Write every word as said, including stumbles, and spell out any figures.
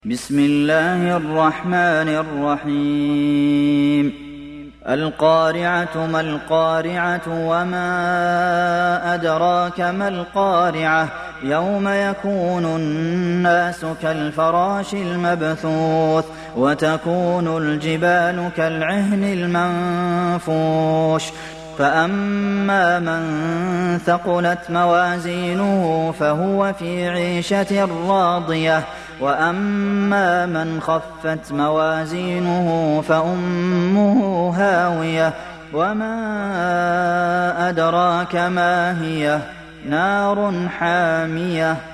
بسم الله الرحمن الرحيم القارعة ما القارعة وما أدراك ما القارعة يوم يكون الناس كالفراش المبثوث وتكون الجبال كالعهن المنفوش فأما من ثقلت موازينه فهو في عيشة راضية وأما من خفت موازينه فأمه هاوية وما أدراك ما هي نار حامية